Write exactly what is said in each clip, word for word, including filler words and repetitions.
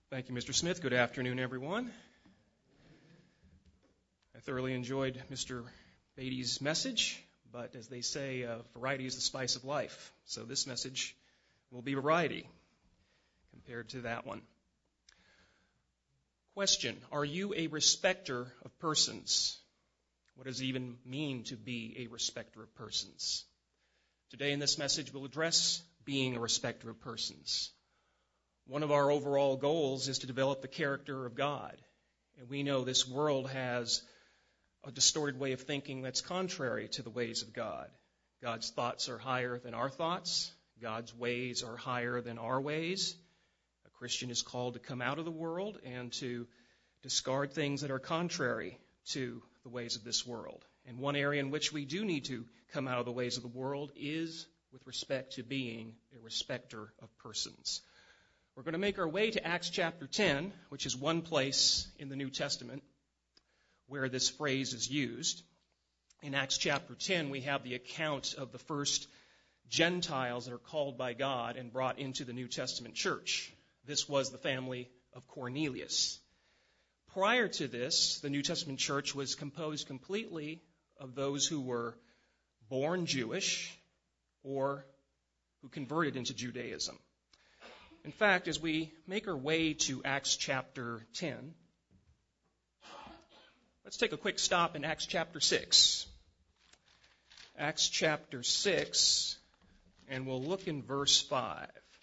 Thank you, Mister Smith. Good afternoon, everyone. I thoroughly enjoyed Mister Beatty's message, but as they say, uh, variety is the spice of life. So this message will be variety compared to that one. Question, are you a respecter of persons? What does it even mean to be a respecter of persons? Today in this message, we'll address being a respecter of persons. One of our overall goals is to develop the character of God. And we know this world has a distorted way of thinking that's contrary to the ways of God. God's thoughts are higher than our thoughts. God's ways are higher than our ways. A Christian is called to come out of the world and to discard things that are contrary to the ways of this world. And one area in which we do need to come out of the ways of the world is with respect to being a respecter of persons. We're going to make our way to Acts chapter ten, which is one place in the New Testament where this phrase is used. In Acts chapter ten, we have the account of the first Gentiles that are called by God and brought into the New Testament church. This was the family of Cornelius. Prior to this, the New Testament church was composed completely of those who were born Jewish or who converted into Judaism. In fact, as we make our way to Acts chapter ten, let's take a quick stop in Acts chapter six. Acts chapter six, and we'll look in verse five.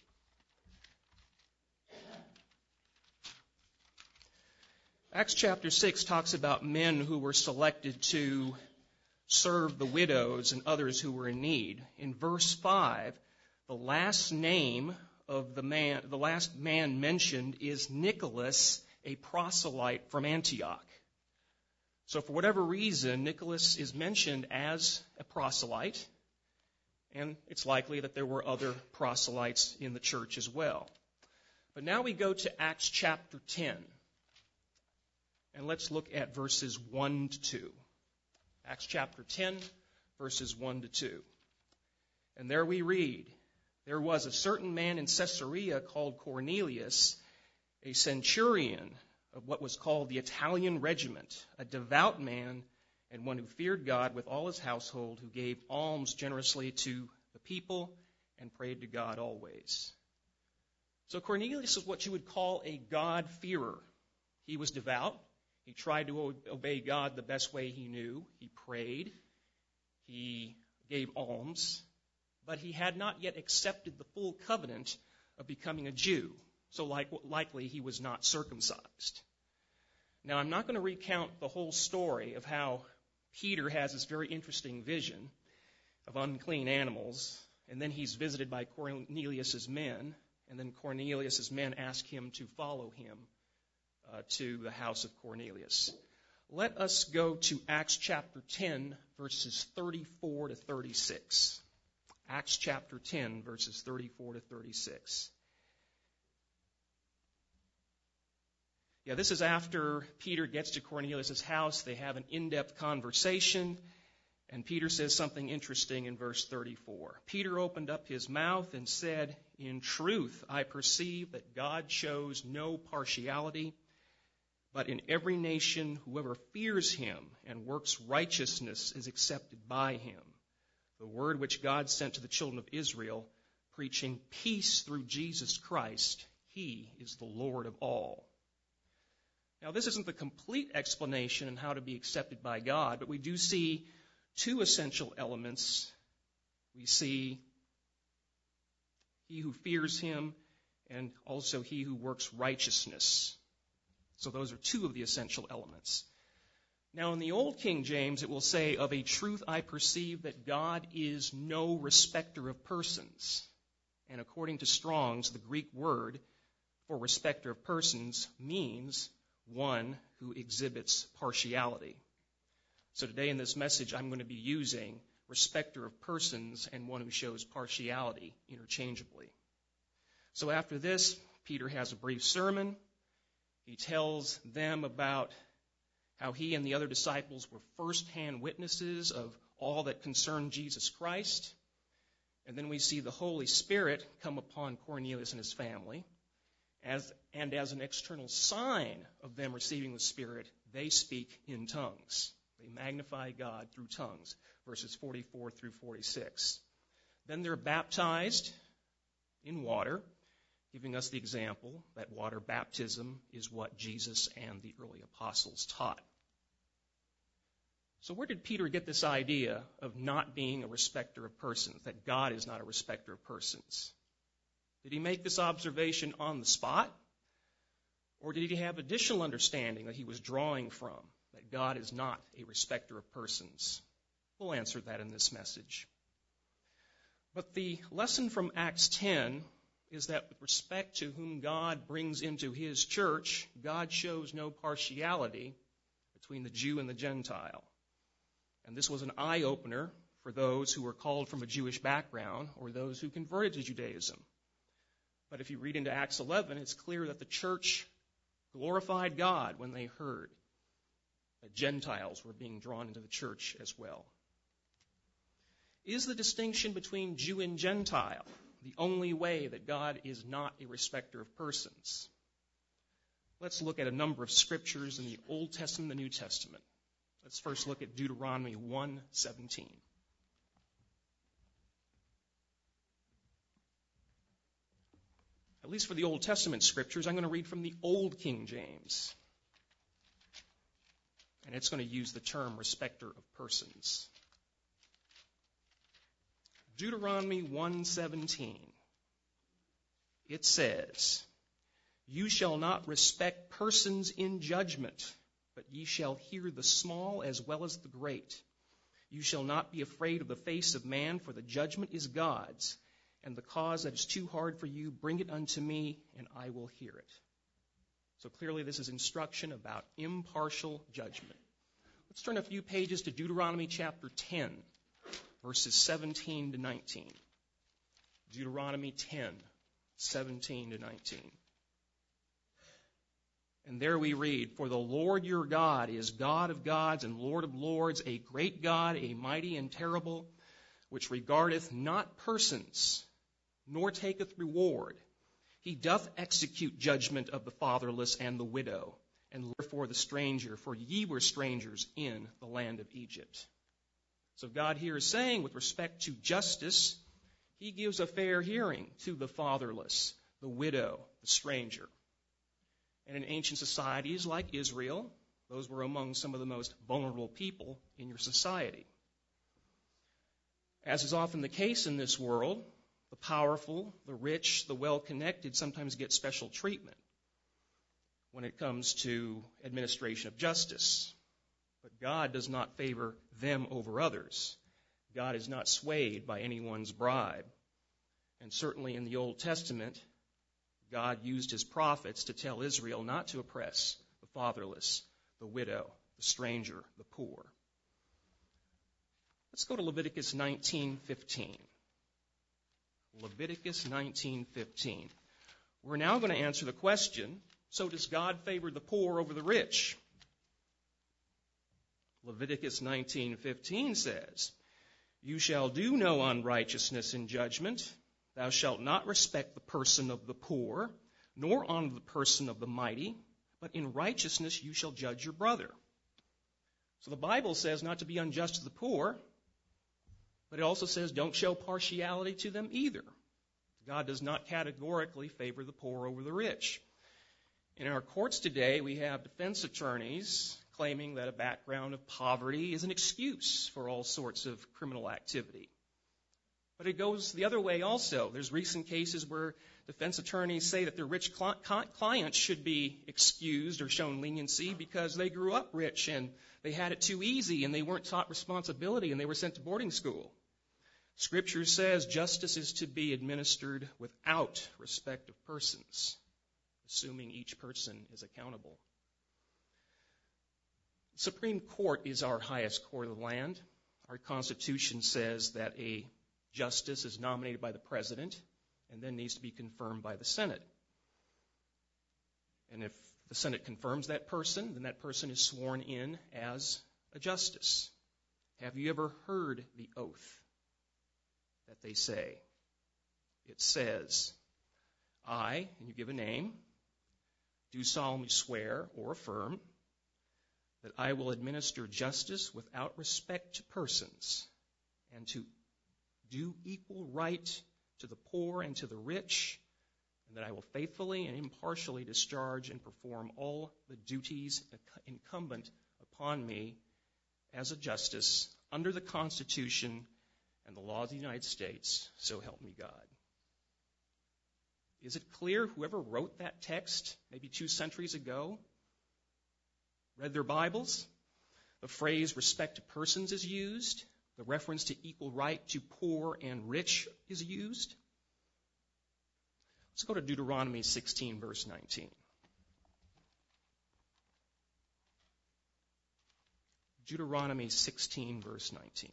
Acts chapter six talks about men who were selected to serve the widows and others who were in need. In verse five, the last name of the man, the last man mentioned is Nicholas, a proselyte from Antioch. So for whatever reason, Nicholas is mentioned as a proselyte, and it's likely that there were other proselytes in the church as well. But now we go to Acts chapter ten, and let's look at verses one to two. Acts chapter ten, verses one to two. And there we read, there was a certain man in Caesarea called Cornelius, a centurion of what was called the Italian regiment, a devout man and one who feared God with all his household, who gave alms generously to the people and prayed to God always. So Cornelius is what you would call a God-fearer. He was devout. He tried to obey God the best way he knew. He prayed. He gave alms. But he had not yet accepted the full covenant of becoming a Jew. So like, likely he was not circumcised. Now, I'm not going to recount the whole story of how Peter has this very interesting vision of unclean animals, and then he's visited by Cornelius' men, and then Cornelius' men ask him to follow him uh, to the house of Cornelius. Let us go to Acts chapter ten, verses thirty-four to thirty-six. Acts chapter ten, verses thirty-four to thirty-six. Yeah, this is after Peter gets to Cornelius' house. They have an in-depth conversation, and Peter says something interesting in verse thirty-four. Peter opened up his mouth and said, "In truth, I perceive that God shows no partiality, but in every nation whoever fears him and works righteousness is accepted by him. The word which God sent to the children of Israel, preaching peace through Jesus Christ, he is the Lord of all." Now, this isn't the complete explanation on how to be accepted by God, but we do see two essential elements. We see he who fears him and also he who works righteousness. So those are two of the essential elements. Now, in the Old King James, it will say, "Of a truth I perceive that God is no respecter of persons." And according to Strong's, the Greek word for respecter of persons means one who exhibits partiality. So today in this message, I'm going to be using respecter of persons and one who shows partiality interchangeably. So after this, Peter has a brief sermon. He tells them about how he and the other disciples were first-hand witnesses of all that concerned Jesus Christ. And then we see the Holy Spirit come upon Cornelius and his family. As, and as an external sign of them receiving the Spirit, they speak in tongues. They magnify God through tongues, verses forty-four through forty-six. Then they're baptized in water, giving us the example that water baptism is what Jesus and the early apostles taught. So where did Peter get this idea of not being a respecter of persons, that God is not a respecter of persons? Did he make this observation on the spot? Or did he have additional understanding that he was drawing from, that God is not a respecter of persons? We'll answer that in this message. But the lesson from Acts ten is that with respect to whom God brings into his church, God shows no partiality between the Jew and the Gentile. And this was an eye-opener for those who were called from a Jewish background or those who converted to Judaism. But if you read into Acts eleven, it's clear that the church glorified God when they heard that Gentiles were being drawn into the church as well. Is the distinction between Jew and Gentile the only way that God is not a respecter of persons? Let's look at a number of scriptures in the Old Testament and the New Testament. Let's first look at Deuteronomy one seventeen. At least for the Old Testament scriptures, I'm going to read from the Old King James. And it's going to use the term respecter of persons. Deuteronomy one seventeen. It says, "You shall not respect persons in judgment, but ye shall hear the small as well as the great. You shall not be afraid of the face of man, for the judgment is God's. And the cause that is too hard for you, bring it unto me, and I will hear it." So clearly this is instruction about impartial judgment. Let's turn a few pages to Deuteronomy chapter ten, verses seventeen to nineteen. Deuteronomy ten, seventeen to nineteen. And there we read, "For the Lord your God is God of gods and Lord of lords, a great God, a mighty and terrible, which regardeth not persons, nor taketh reward. He doth execute judgment of the fatherless and the widow, and therefore the stranger, for ye were strangers in the land of Egypt." So God here is saying, with respect to justice, he gives a fair hearing to the fatherless, the widow, the stranger. And in ancient societies like Israel, those were among some of the most vulnerable people in your society. As is often the case in this world, the powerful, the rich, the well-connected sometimes get special treatment when it comes to administration of justice. But God does not favor them over others. God is not swayed by anyone's bribe. And certainly in the Old Testament, God used his prophets to tell Israel not to oppress the fatherless, the widow, the stranger, the poor. Let's go to Leviticus nineteen fifteen. Leviticus nineteen fifteen. We're now going to answer the question, so does God favor the poor over the rich? Leviticus nineteen fifteen says, "You shall do no unrighteousness in judgment. Thou shalt not respect the person of the poor, nor honor the person of the mighty, but in righteousness you shall judge your brother." So the Bible says not to be unjust to the poor, but it also says don't show partiality to them either. God does not categorically favor the poor over the rich. In our courts today, we have defense attorneys claiming that a background of poverty is an excuse for all sorts of criminal activity. But it goes the other way also. There's recent cases where defense attorneys say that their rich cl- clients should be excused or shown leniency because they grew up rich and they had it too easy and they weren't taught responsibility and they were sent to boarding school. Scripture says justice is to be administered without respect of persons, assuming each person is accountable. The Supreme Court is our highest court of the land. Our Constitution says that a justice is nominated by the President and then needs to be confirmed by the Senate. And if the Senate confirms that person, then that person is sworn in as a justice. Have you ever heard the oath that they say? It says, "I," and you give a name, do solemnly swear or affirm that I will administer justice without respect to persons, and to do equal right to the poor and to the rich, and that I will faithfully and impartially discharge and perform all the duties incumbent upon me as a justice under the Constitution and the laws of the United States, so help me God. Is it clear whoever wrote that text, maybe two centuries ago, read their Bibles? The phrase respect to persons is used. The reference to equal right to poor and rich is used. Let's go to Deuteronomy sixteen, verse nineteen. Deuteronomy sixteen, verse nineteen.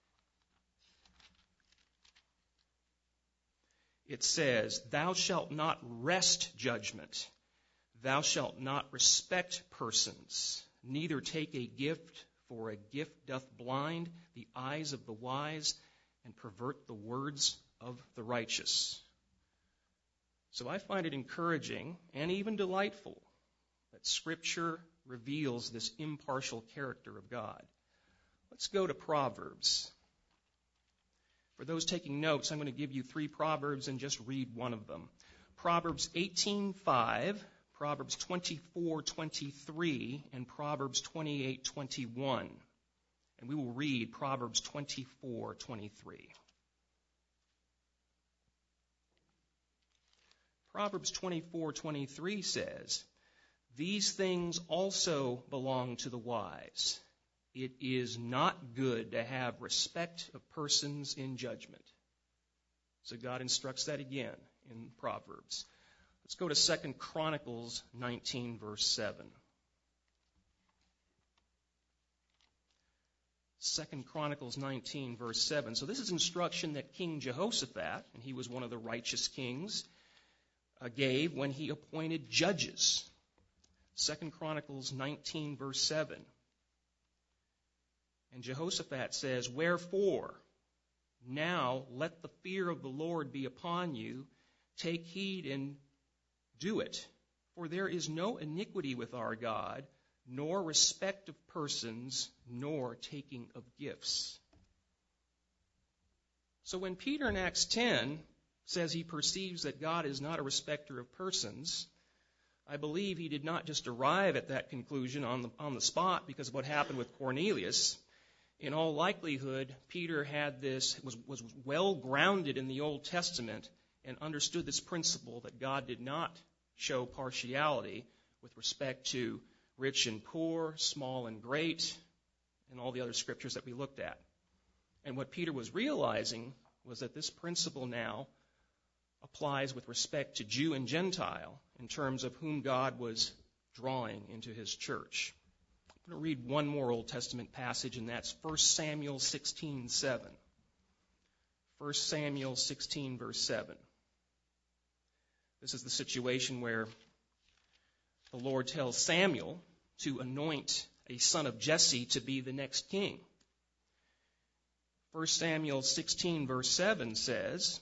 It says, "Thou shalt not wrest judgment. Thou shalt not respect persons, neither take a gift, for a gift doth blind the eyes of the wise and pervert the words of the righteous." So I find it encouraging and even delightful that Scripture reveals this impartial character of God. Let's go to Proverbs. For those taking notes, I'm going to give you three Proverbs and just read one of them. Proverbs eighteen five, Proverbs twenty-four twenty-three, and Proverbs twenty-eight twenty-one. And we will read Proverbs twenty-four twenty-three. Proverbs twenty-four twenty-three says, "These things also belong to the wise. It is not good to have respect of persons in judgment." So God instructs that again in Proverbs. Let's go to Second Chronicles nineteen, verse seven. Second Chronicles nineteen, verse seven. So this is instruction that King Jehoshaphat, and he was one of the righteous kings, uh, gave when he appointed judges. Second Chronicles nineteen, verse seven. And Jehoshaphat says, "Wherefore, now let the fear of the Lord be upon you. Take heed and do it. For there is no iniquity with our God, nor respect of persons, nor taking of gifts." So when Peter in Acts ten says he perceives that God is not a respecter of persons, I believe he did not just arrive at that conclusion on the, on the spot because of what happened with Cornelius. In all likelihood, Peter had this, was, was well grounded in the Old Testament and understood this principle that God did not show partiality with respect to rich and poor, small and great, and all the other scriptures that we looked at. And what Peter was realizing was that this principle now applies with respect to Jew and Gentile in terms of whom God was drawing into his church. I'm going to read one more Old Testament passage, and that's First Samuel sixteen seven. First Samuel sixteen, verse seven. This is the situation where the Lord tells Samuel to anoint a son of Jesse to be the next king. First Samuel sixteen, verse seven says,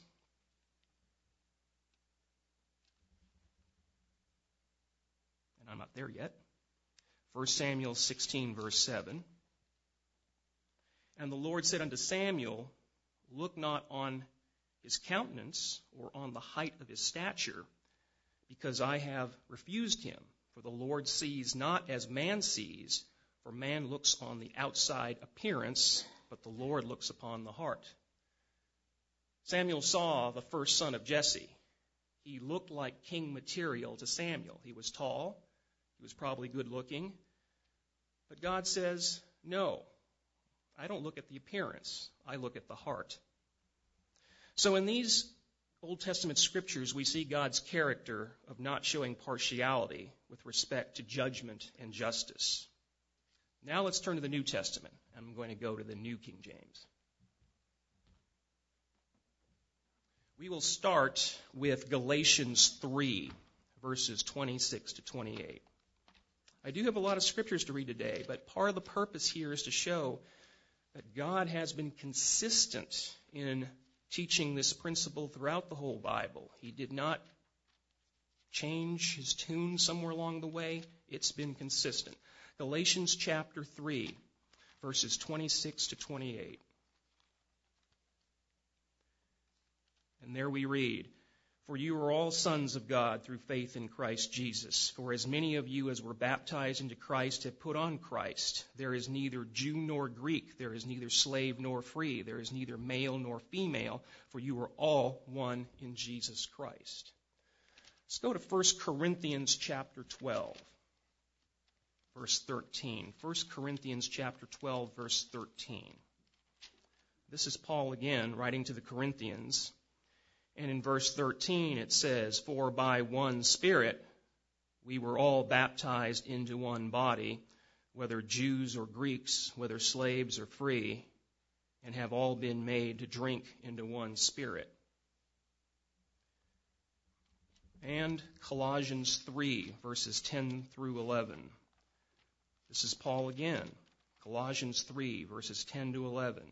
and I'm not there yet, First Samuel sixteen, verse seven, "And the Lord said unto Samuel, Look not on his countenance or on the height of his stature, because I have refused him. For the Lord sees not as man sees, for man looks on the outside appearance, but the Lord looks upon the heart." Samuel saw the first son of Jesse. He looked like king material to Samuel. He was tall. He was probably good looking. But God says, no, I don't look at the appearance. I look at the heart. So in these Old Testament scriptures, we see God's character of not showing partiality with respect to judgment and justice. Now let's turn to the New Testament. I'm going to go to the New King James. We will start with Galatians three, verses twenty-six to twenty-eight. I do have a lot of scriptures to read today, but part of the purpose here is to show that God has been consistent in teaching this principle throughout the whole Bible. He did not change his tune somewhere along the way. It's been consistent. Galatians chapter three, verses twenty-six to twenty-eight. And there we read, "For you are all sons of God through faith in Christ Jesus. For as many of you as were baptized into Christ have put on Christ. There is neither Jew nor Greek. There is neither slave nor free. There is neither male nor female. For you are all one in Jesus Christ." Let's go to First Corinthians chapter twelve, verse thirteen. First Corinthians chapter twelve, verse thirteen. This is Paul again writing to the Corinthians. And in verse thirteen it says, "For by one Spirit we were all baptized into one body, whether Jews or Greeks, whether slaves or free, and have all been made to drink into one Spirit." And Colossians three, verses ten through eleven. This is Paul again. Colossians three, verses ten to eleven.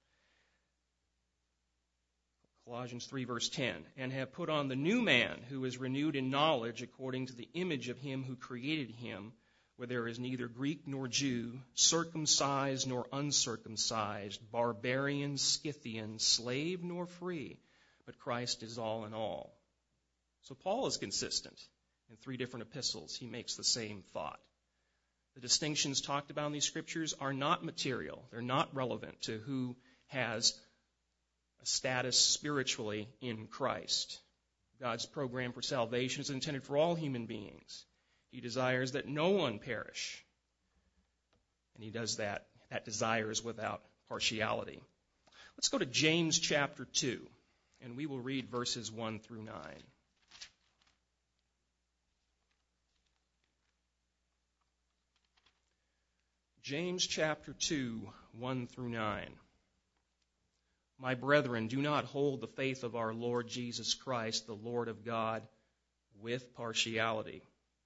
Colossians three, verse ten, "And have put on the new man, who is renewed in knowledge according to the image of him who created him, where there is neither Greek nor Jew, circumcised nor uncircumcised, barbarian, Scythian, slave nor free, but Christ is all in all." So Paul is consistent. In three different epistles, he makes the same thought. The distinctions talked about in these scriptures are not material. They're not relevant to who has a status spiritually in Christ. God's program for salvation is intended for all human beings. He desires that no one perish. And he does that. That desire is without partiality. Let's go to James chapter two, and we will read verses one through nine. James chapter two, one through nine. "My brethren, do not hold the faith of our Lord Jesus Christ, the Lord of God, with partiality.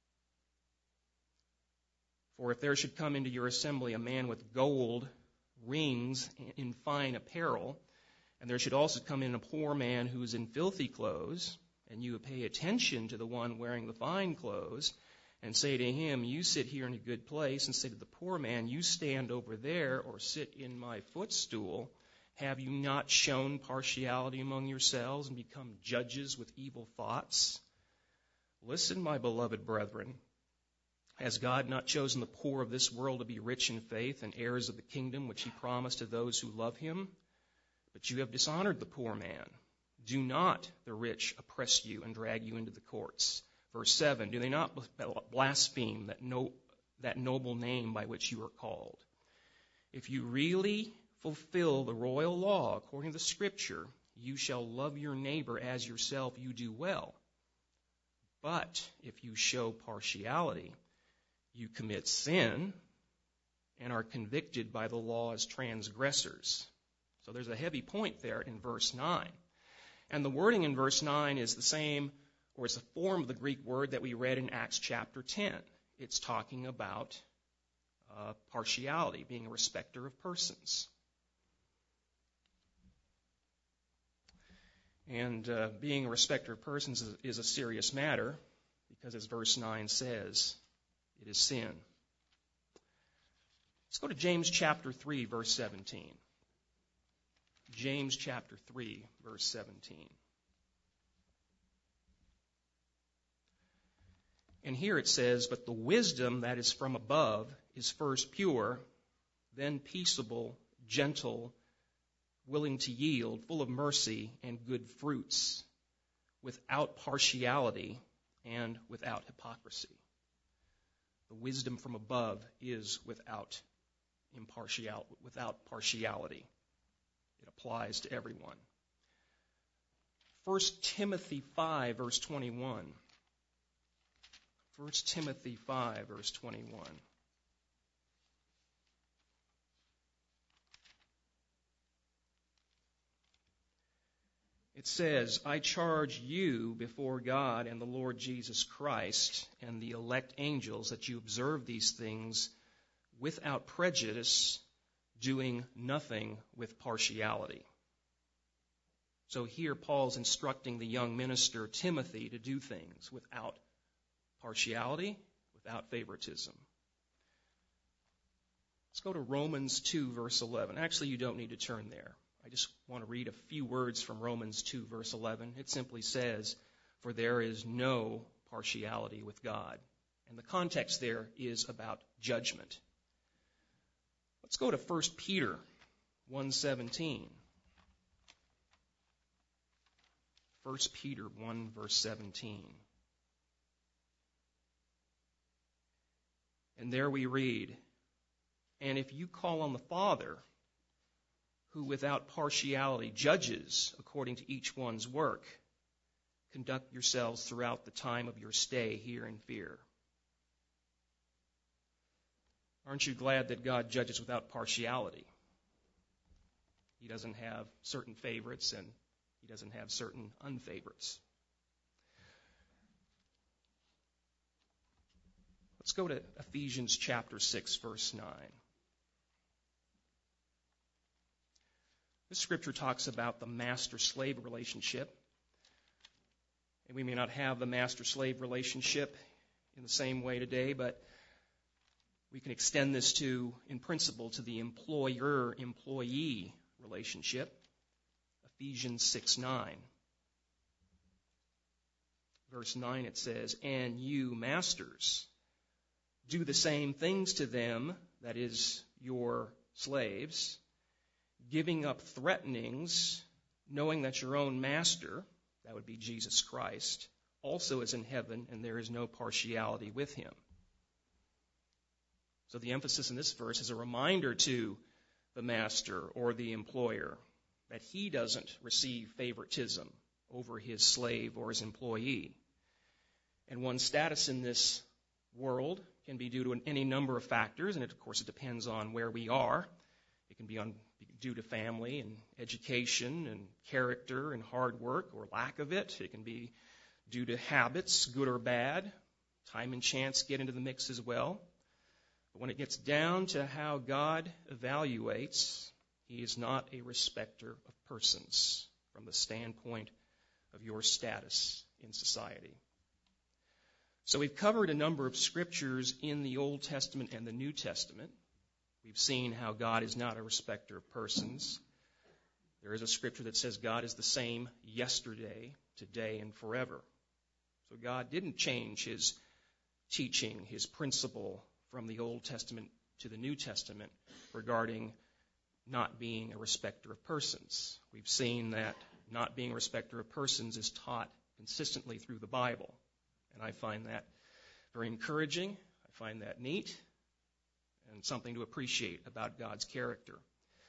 For if there should come into your assembly a man with gold rings in fine apparel, and there should also come in a poor man who is in filthy clothes, and you pay attention to the one wearing the fine clothes, and say to him, 'You sit here in a good place,' and say to the poor man, 'You stand over there, or sit in my footstool,' have you not shown partiality among yourselves and become judges with evil thoughts? Listen, my beloved brethren, has God not chosen the poor of this world to be rich in faith and heirs of the kingdom which he promised to those who love him? But you have dishonored the poor man. Do not the rich oppress you and drag you into the courts?" Verse seven, "Do they not blaspheme that, no, that noble name by which you are called? If you really fulfill the royal law according to the Scripture, you shall love your neighbor as yourself, you do well. But if you show partiality, you commit sin and are convicted by the law as transgressors." So there's a heavy point there in verse nine. And the wording in verse nine is the same, or it's a form of the Greek word that we read in Acts chapter ten. It's talking about uh, partiality, being a respecter of persons. And uh, being a respecter of persons is, is a serious matter, because as verse nine says, it is sin. Let's go to James chapter three, verse seventeen. James chapter three, verse seventeen. And here it says, "But the wisdom that is from above is first pure, then peaceable, gentle, willing to yield, full of mercy and good fruits, without partiality and without hypocrisy." The wisdom from above is without impartial, without partiality. It applies to everyone. First Timothy five, verse twenty-one. First Timothy five, verse twenty-one. It says, "I charge you before God and the Lord Jesus Christ and the elect angels that you observe these things without prejudice, doing nothing with partiality." So here Paul's instructing the young minister Timothy to do things without partiality, without favoritism. Let's go to Romans two, verse eleven. Actually, you don't need to turn there. I just want to read a few words from Romans two, verse eleven. It simply says, "For there is no partiality with God." And the context there is about judgment. Let's go to First Peter one seventeen. First Peter one, verse seventeen. And there we read, "And if you call on the Father, who without partiality judges according to each one's work, conduct yourselves throughout the time of your stay here in fear." Aren't you glad that God judges without partiality? He doesn't have certain favorites and he doesn't have certain unfavorites. Let's go to Ephesians chapter six, verse nine. This scripture talks about the master-slave relationship. And we may not have the master-slave relationship in the same way today, but we can extend this to, in principle, to the employer-employee relationship. Ephesians six nine. Verse nine, it says, "And you, masters, do the same things to them," that is, your slaves, "giving up threatenings, knowing that your own master," that would be Jesus Christ, "also is in heaven, and there is no partiality with him." So the emphasis in this verse is a reminder to the master or the employer that he doesn't receive favoritism over his slave or his employee. And one's status in this world can be due to any number of factors, and it, of course it depends on where we are. It can be on, due to family and education and character and hard work or lack of it. It can be due to habits, good or bad. Time and chance get into the mix as well. But when it gets down to how God evaluates, he is not a respecter of persons from the standpoint of your status in society. So we've covered a number of scriptures in the Old Testament and the New Testament. We've seen how God is not a respecter of persons. There is a scripture that says God is the same yesterday, today, and forever. So God didn't change his teaching, his principle from the Old Testament to the New Testament regarding not being a respecter of persons. We've seen that not being a respecter of persons is taught consistently through the Bible. And I find that very encouraging. I find that neat and something to appreciate about God's character.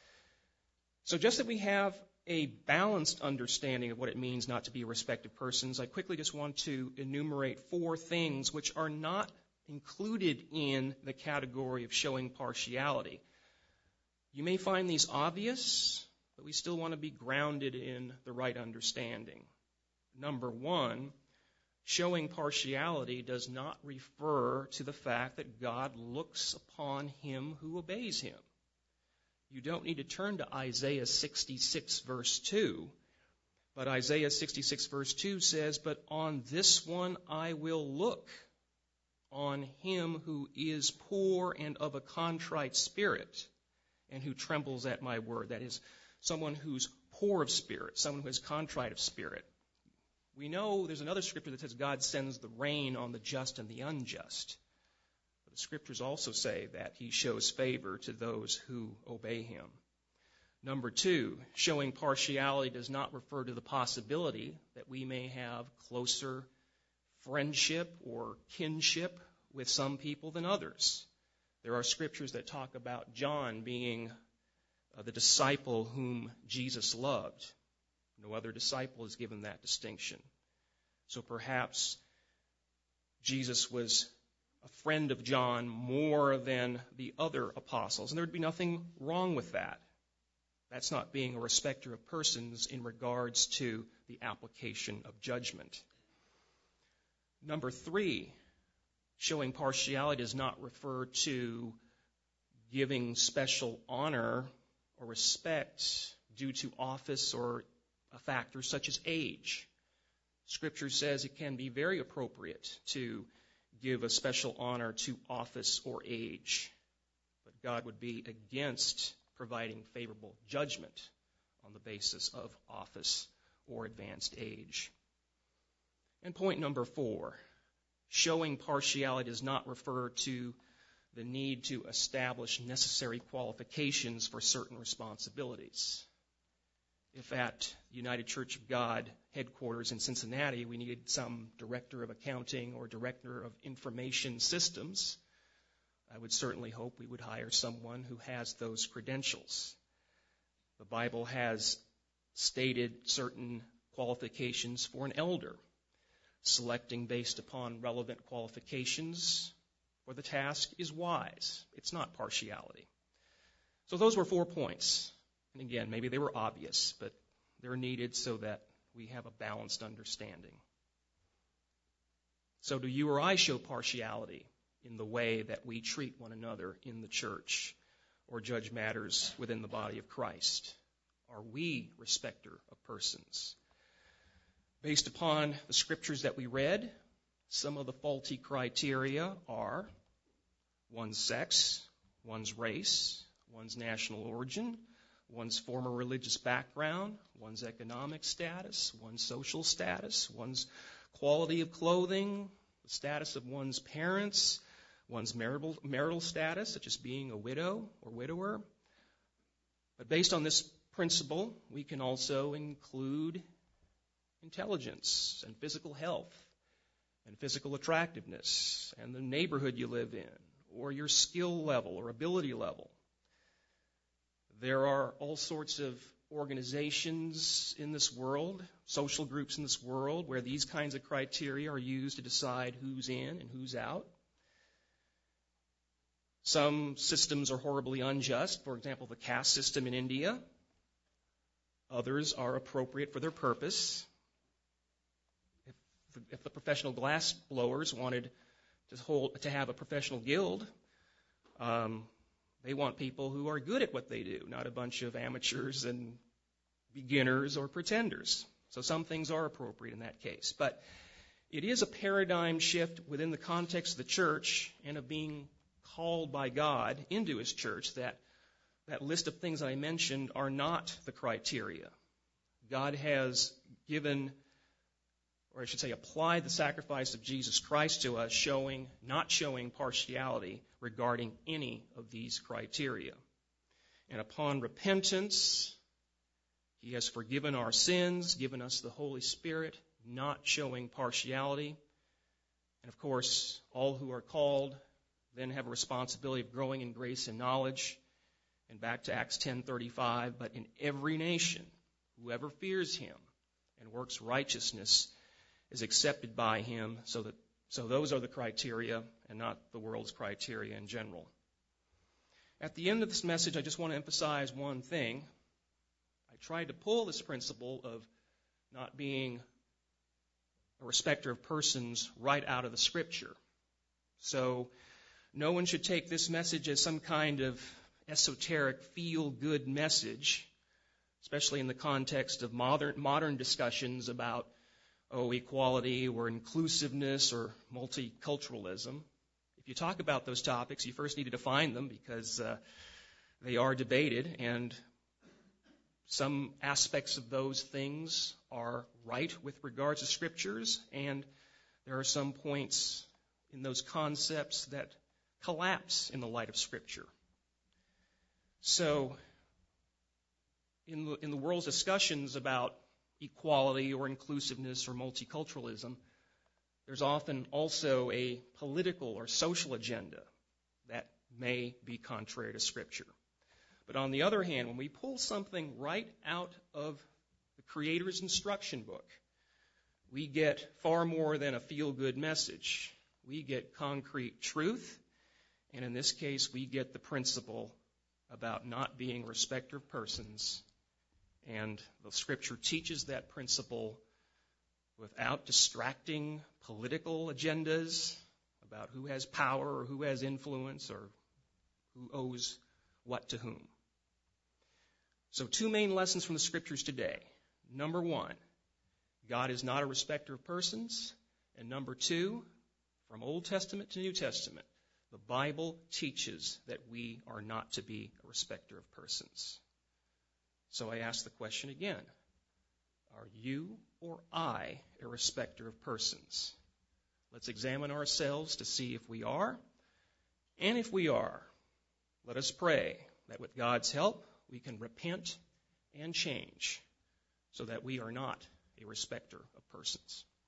So just that we have a balanced understanding of what it means not to be a respecter of persons, I quickly just want to enumerate four things which are not included in the category of showing partiality. You may find these obvious, but we still want to be grounded in the right understanding. Number one, showing partiality does not refer to the fact that God looks upon him who obeys him. You don't need to turn to Isaiah sixty-six, verse two, but Isaiah sixty-six, verse two says, "But on this one I will look, on him who is poor and of a contrite spirit, and who trembles at my word." That is, someone who's poor of spirit, someone who is contrite of spirit. We know there's another scripture that says God sends the rain on the just and the unjust. But the scriptures also say that he shows favor to those who obey him. Number two, showing partiality does not refer to the possibility that we may have closer friendship or kinship with some people than others. There are scriptures that talk about John being uh, the disciple whom Jesus loved. No other disciple is given that distinction. So perhaps Jesus was a friend of John more than the other apostles, and there would be nothing wrong with that. That's not being a respecter of persons in regards to the application of judgment. Number three, showing partiality does not refer to giving special honor or respect due to office or a factor such as age. Scripture says it can be very appropriate to give a special honor to office or age, but God would be against providing favorable judgment on the basis of office or advanced age. And point number four, showing partiality does not refer to the need to establish necessary qualifications for certain responsibilities. If at United Church of God headquarters in Cincinnati we needed some director of accounting or director of information systems, I would certainly hope we would hire someone who has those credentials. The Bible has stated certain qualifications for an elder. Selecting based upon relevant qualifications for the task is wise. It's not partiality. So those were four points. And again, maybe they were obvious, but they're needed so that we have a balanced understanding. So do you or I show partiality in the way that we treat one another in the church or judge matters within the body of Christ? Are we respecter of persons? Based upon the scriptures that we read, some of the faulty criteria are one's sex, one's race, one's national origin, one's former religious background, one's economic status, one's social status, one's quality of clothing, the status of one's parents, one's marital, marital status, such as being a widow or widower. But based on this principle, we can also include intelligence and physical health and physical attractiveness and the neighborhood you live in or your skill level or ability level. There are all sorts of organizations in this world, social groups in this world, where these kinds of criteria are used to decide who's in and who's out. Some systems are horribly unjust. For example, the caste system in India. Others are appropriate for their purpose. If the, if the professional glass blowers wanted to hold to have a professional guild, um, they want people who are good at what they do, not a bunch of amateurs and beginners or pretenders. So some things are appropriate in that case. But it is a paradigm shift within the context of the church and of being called by God into His church that that list of things I mentioned are not the criteria. God has given, or I should say applied the sacrifice of Jesus Christ to us, showing, not showing partiality regarding any of these criteria. And upon repentance, He has forgiven our sins, given us the Holy Spirit, not showing partiality. And of course, all who are called then have a responsibility of growing in grace and knowledge. And back to Acts ten thirty-five, but in every nation, whoever fears Him and works righteousness is accepted by Him. So that so those are the criteria and not the world's criteria in general. At the end of this message, I just want to emphasize one thing. I tried to pull this principle of not being a respecter of persons right out of the Scripture. So no one should take this message as some kind of esoteric, feel-good message, especially in the context of modern modern discussions about, oh, equality or inclusiveness or multiculturalism. If you talk about those topics, you first need to define them because uh, they are debated, and some aspects of those things are right with regards to Scriptures, and there are some points in those concepts that collapse in the light of Scripture. So, in the, in the world's discussions about equality or inclusiveness or multiculturalism, there's often also a political or social agenda that may be contrary to Scripture. But on the other hand, when we pull something right out of the Creator's instruction book, we get far more than a feel-good message. We get concrete truth, and in this case, we get the principle about not being a respecter of persons, and the Scripture teaches that principle without distracting political agendas about who has power or who has influence or who owes what to whom. So two main lessons from the Scriptures today. Number one, God is not a respecter of persons. And number two, from Old Testament to New Testament, the Bible teaches that we are not to be a respecter of persons. So I ask the question again, are you or I a respecter of persons? Let's examine ourselves to see if we are. And if we are, let us pray that with God's help we can repent and change so that we are not a respecter of persons.